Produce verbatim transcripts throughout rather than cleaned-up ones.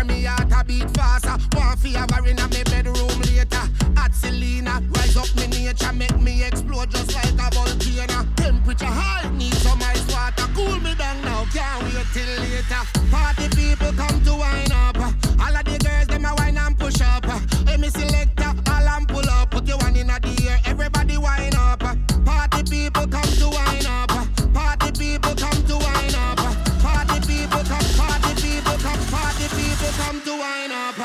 her, me heart a beat faster. One fever in a me bedroom later. At Selena, rise up me nature, make me explode just like a volcano. Temperature high, need some ice water. Cool me down now, can't wait till later. Party people come to wine up. All of the girls, them a wine and push up. Hey, me selector, all and pull up. Put your one in the air, everybody wine up. Party people come to wine up. Party people come to wine up. Party people come, party people come, party people come to wine up.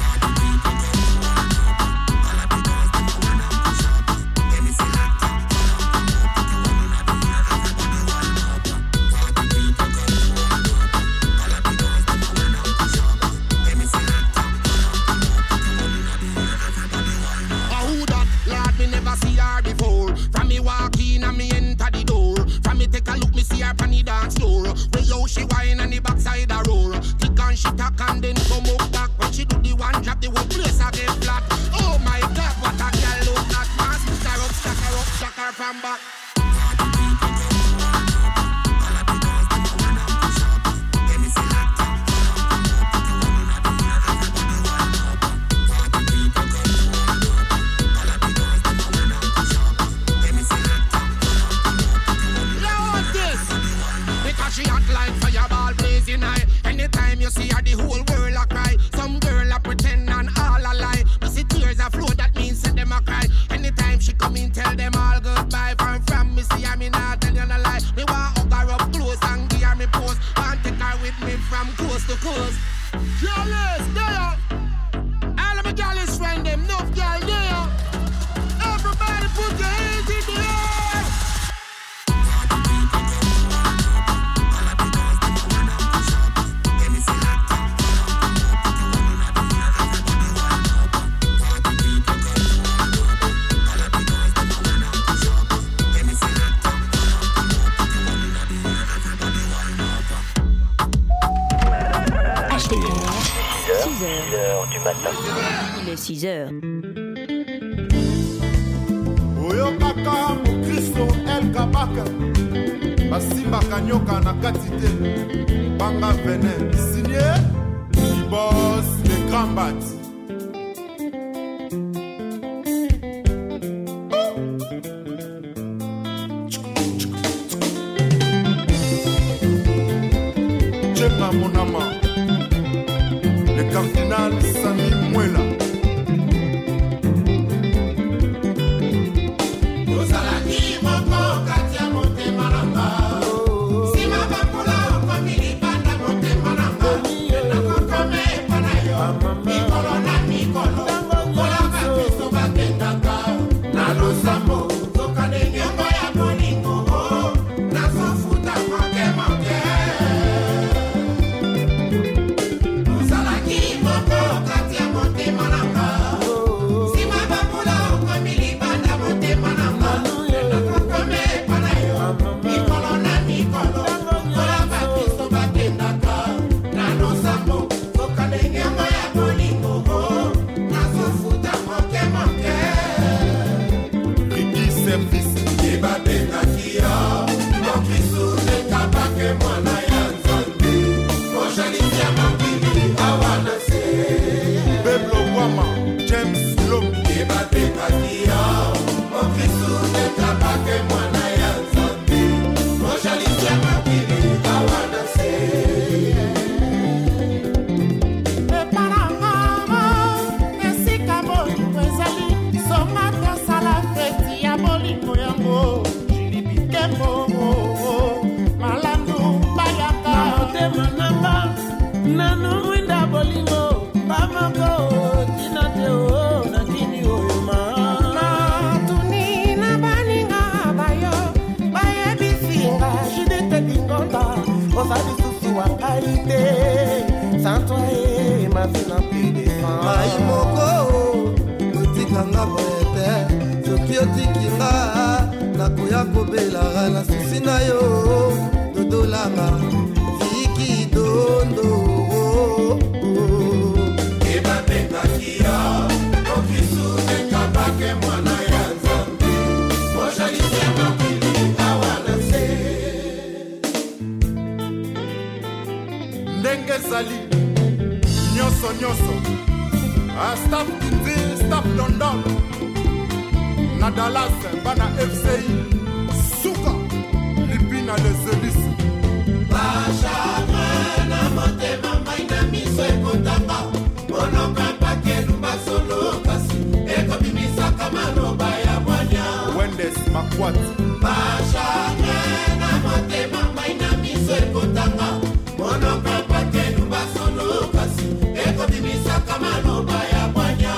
She whine on the backside a roll. Tick and she tack and then come up back. When she do the one drop, the whole place a get flat. Oh my God, what a girl look at. Man, stick her up, stack her up, stack her from back. Anytime you see her, the whole world a cry. Some girl a pretend and all a lie. You see tears a flow, that means that them a cry. Anytime she come in, tell them all goodbye. From from me see her, me not tell you no lie. Me want hug her up close and give her me pose. Want take her with me from coast to coast. Jealous, there. All of my jealous friend them, no girl there. Everybody put your hands in the air. six heures du matin. Il est six heures. Oyo kaka mo Kristo El Kabaka Basimba kanyoka na katite Banga Venet signé Libos le Grand Bat. Tchema mon amant le cardinal Sami Mwela. Sans toi, ma vie n'a plus de sens. Maïmoko, otikanga boete, soki otikinga, nakoya kobela na susi na yo, dodolanga, viki dondo. Eba tekaki ya, okisu nekabake mwana ya nzambe, mojalisi ya mokili awana se. Ndenge zali, nyos bato nyonso staff Kinzi, staff London na Dallas bana F C I Suka Lipina les Elis Bachakra na motema maina miso ekotanga Monoka pakelu basolo kasi Eko bimisa kamaloba ya mwanya Wendes Makwati Bachakra na motema maina miso ekotanga Monoka pakelu basolo kasi Eko bimisa kamaloba ya mwanya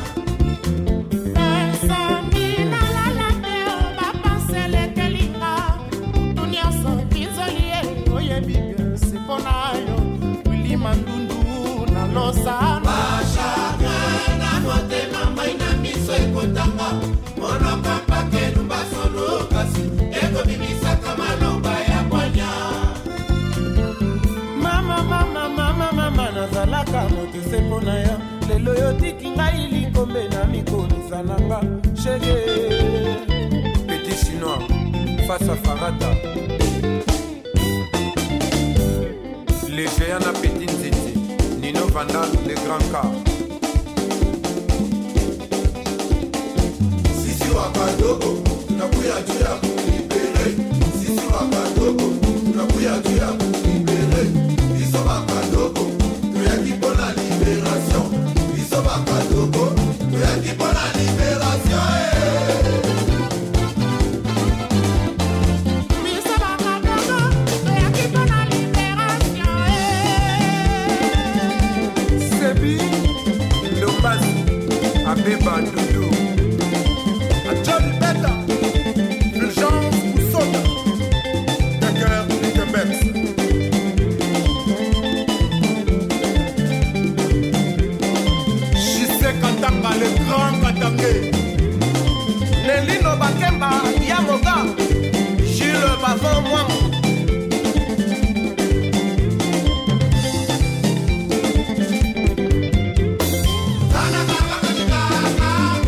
Bachakra na motema maina miso ekotanga Monoka pakelu basolo kasi Eko bimisa kamaloba ya mwanya Mama mama mama mama nazalaka moto sepo na ya lelo yotiki ngai likombe na mikolisa nanga shege Petit Chinois face à Farata les géants na Petit Nziti Nino Vandal les grands cas Sisi wakadogo tunakuya juu ya kulibere Sisi wakadogo tunakuya juu ya kulibere Iso wakadogo tuyakipona liberation Iso wakadogo tuyakipona liberation Iso wakadogo tuyakipona liberation Sebi Lopaz Abeba Doudou John Beta Fulgence Boussota Decker Nickelbeck Jissé Katanga le grand Katangé Nelino Bakemba Yamoga Jules Bavon Mwamou Kana baba katika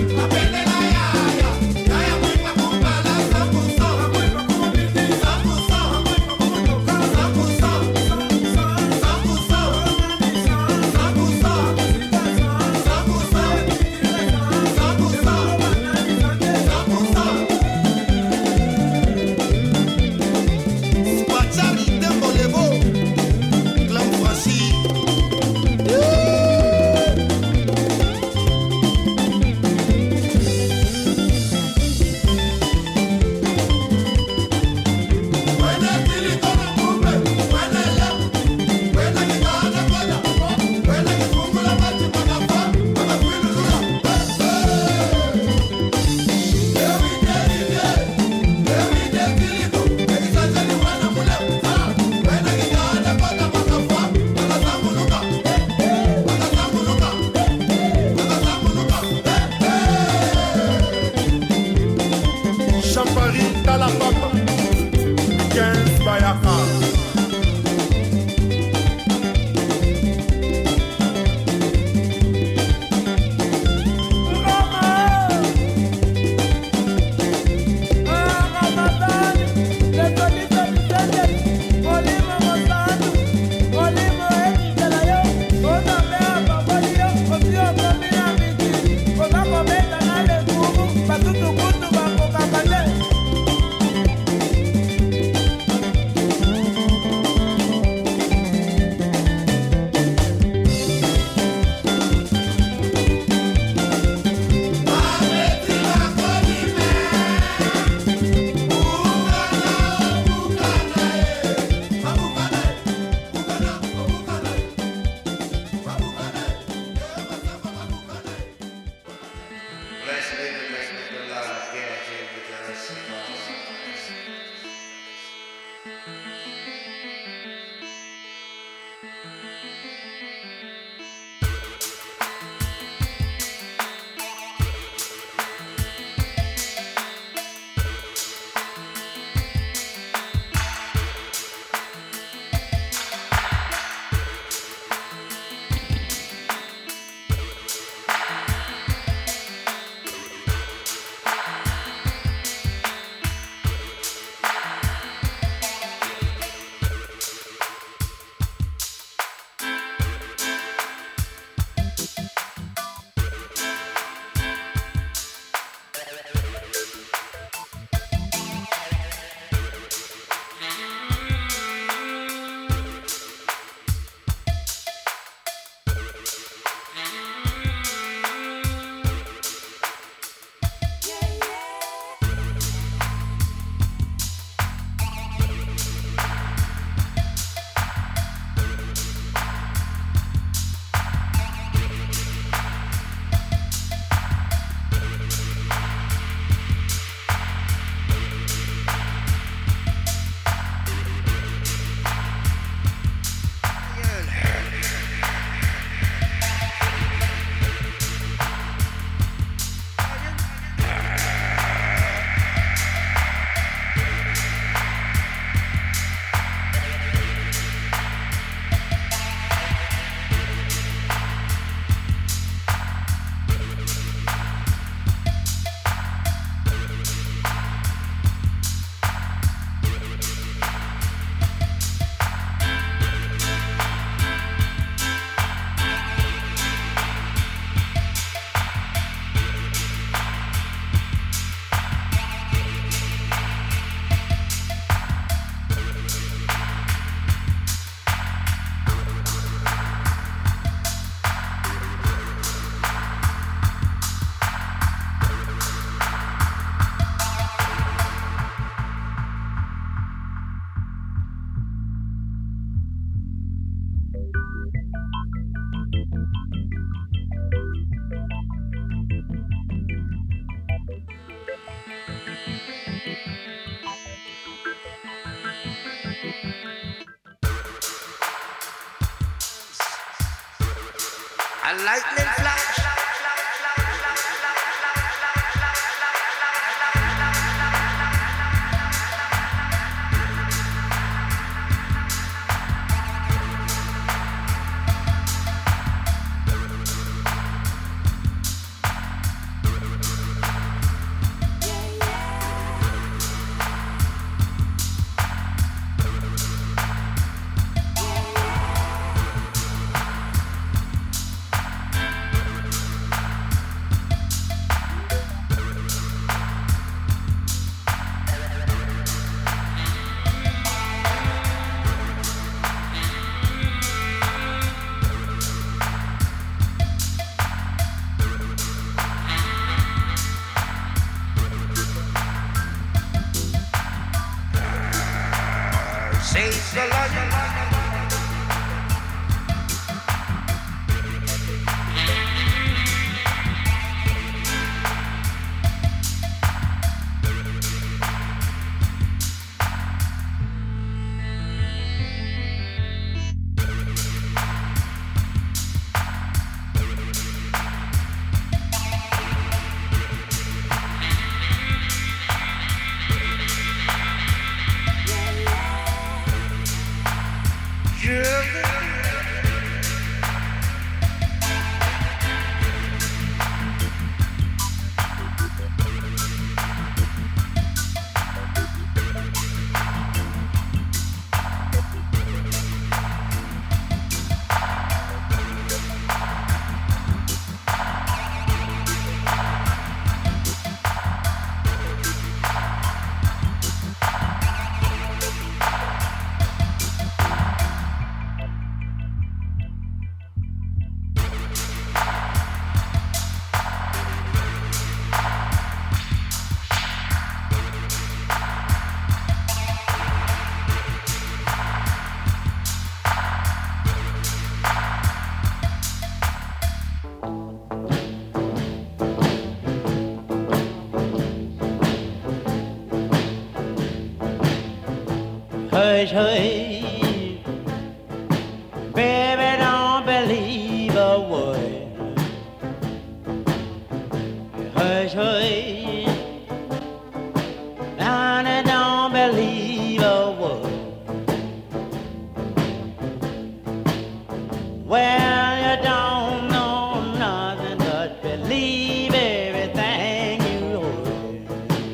A lightning flash. Says the Lord. Hush, hush, baby, don't believe a word. Hush, hush, honey, don't believe a word. Well, you don't know nothing but believe everything you heard.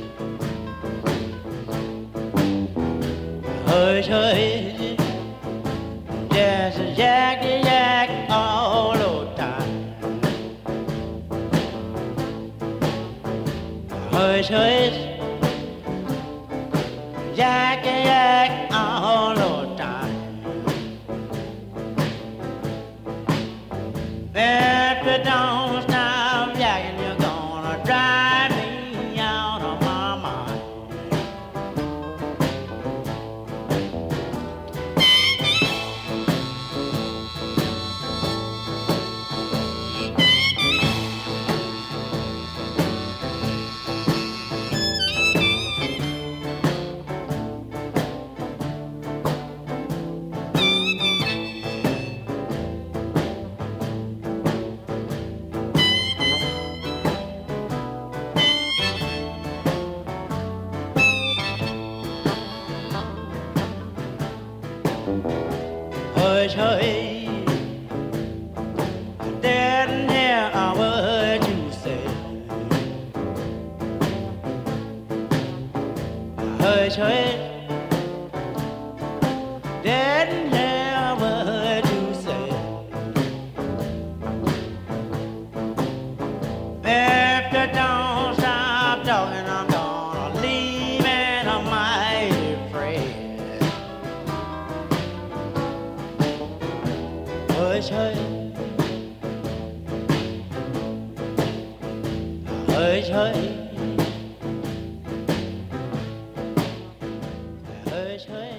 Hush, hush, just a jacky jack all the time. Hush, hush, jacky jack all the time. If you don't stop jacking, you're gonna drive me out of my mind. Hush, hush, I didn't hear a word you said. Hush, hush, didn't hear a word you said. If you don't stop talking, I'm gonna leave and I'm mighty afraid. Hush, hush, hush, hush, hush, hush.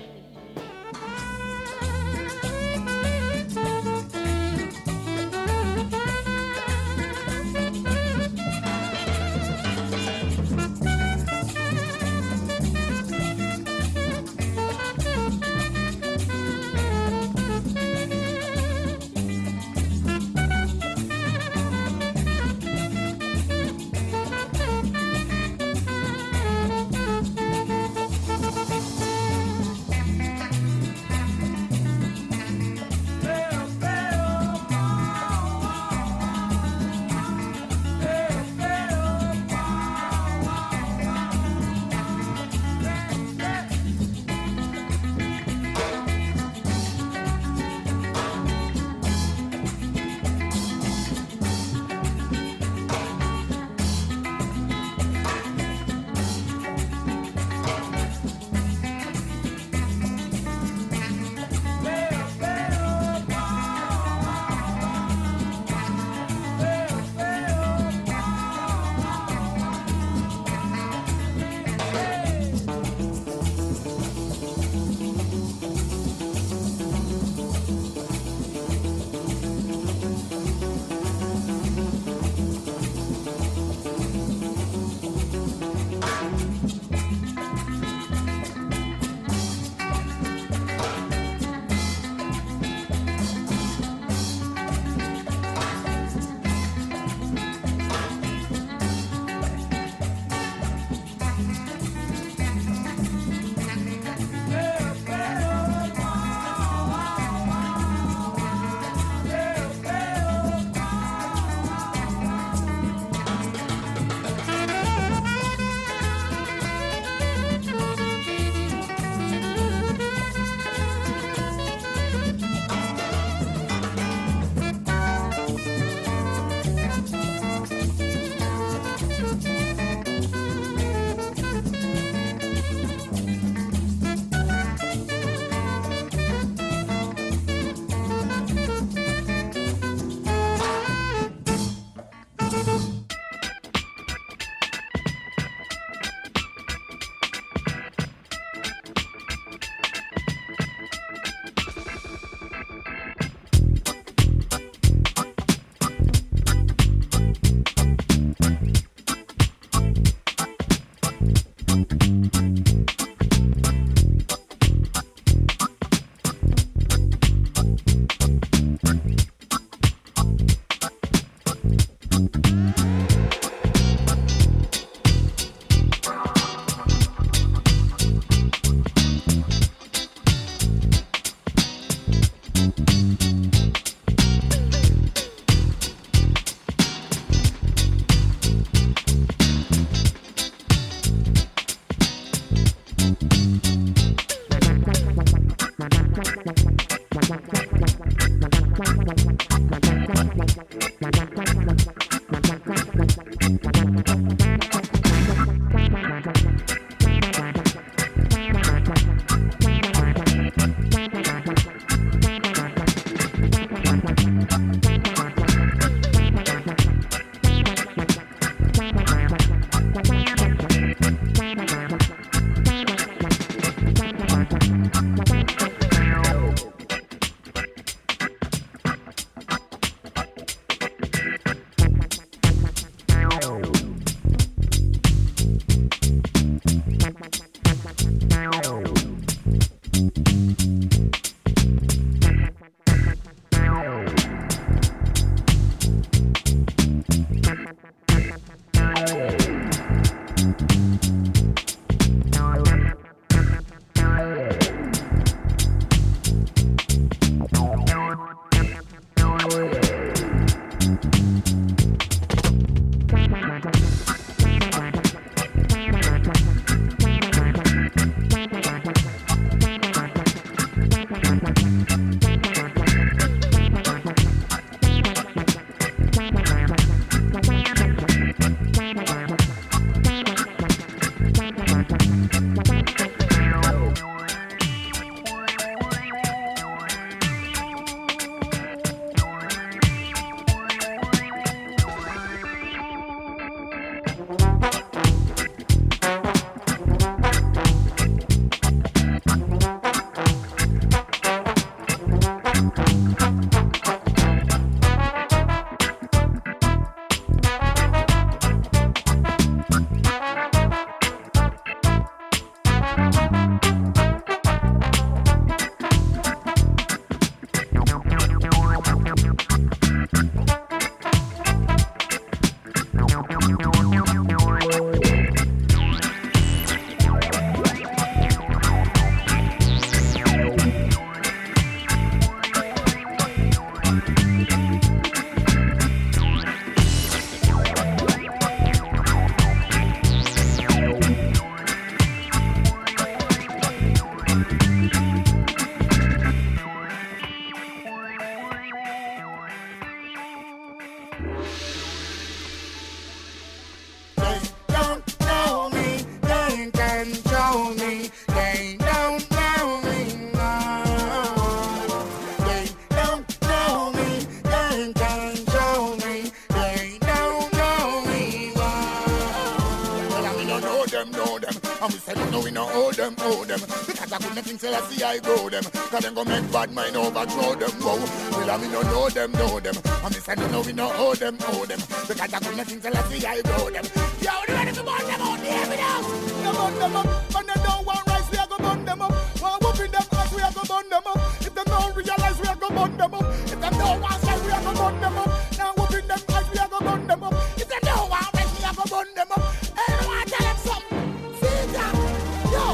Till I see I grow them, cause them go make bad mind overthrow them. Whoa, well I mean no know them, know them. I mean say no know we no owe them, owe them. Because I could nothing till I see I grow them. Yo, you ready to burn them out there with us? They burn them up, and they don't want rice, we are gonna burn them up. While whooping them up, we are gonna burn them up. If they don't realize, we are gonna burn them up. If they don't want rice, we are gonna burn them up. Now whooping them up, we are gonna burn them up. If they don't want rice, we are gonna burn them up. Hey, I want to tell them something. See that? Yo.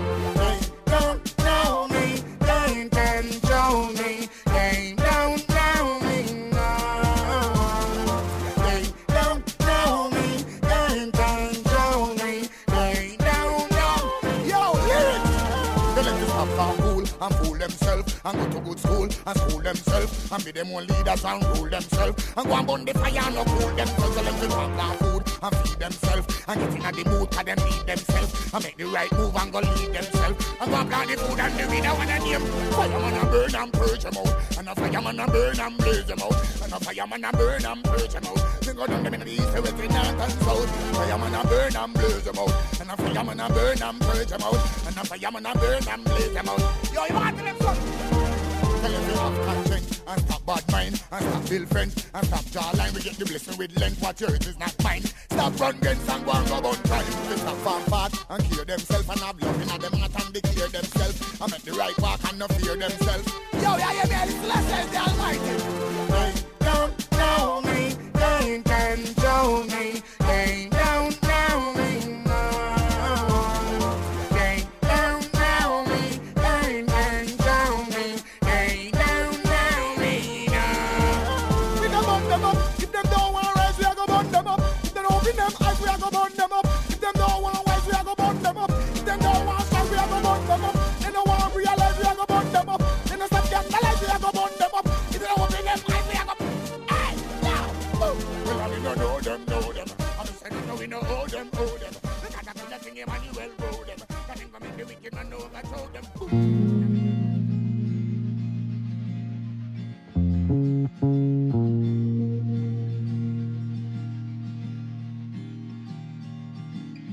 Me, they don't know me, no. They don't know me, they control me, they don't know. Yo, lyrics! They let this have some fool and fool themselves and go to good school and school themselves and be them one leaders and rule themselves and go and burn the fire and no cool themselves. Tell them to plant down food and feed themselves and get in at the mood cause them need themselves and make the right move and go lead themselves and go and plant the food and the reader when they name fireman and burn and purge them out and a fireman and burn and blaze them out and a fireman and burn and purge them out. They go down them in the east, west, north and south. Fireman and burn and blaze them out and a fireman and burn and purge them out and a fireman and burn and blaze them out. Yo, you want to them something? Tell them to have content and stop bad mind and stop build friends and stop jawline. We get the blessing with length, what yours is not mine. Stop run against and go and go about time. They stop farm fast and kill themselves and have love in them and and declare themselves and make the right walk and not fear themselves. Yo, yeah, yeah, man, it's the last time the Almighty.